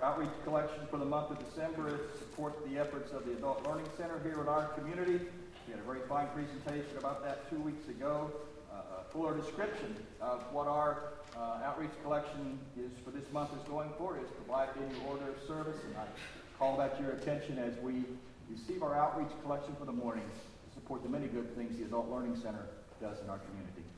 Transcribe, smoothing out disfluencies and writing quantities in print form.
outreach collection for the month of December is to support the efforts of the Adult Learning Center here in our community. We had a very fine presentation about that 2 weeks ago. A fuller description of what our outreach collection is for this month is going forward is provided in your order of service, and I call that to your attention as we receive our outreach collection for the morning to support the many good things the Adult Learning Center does in our community.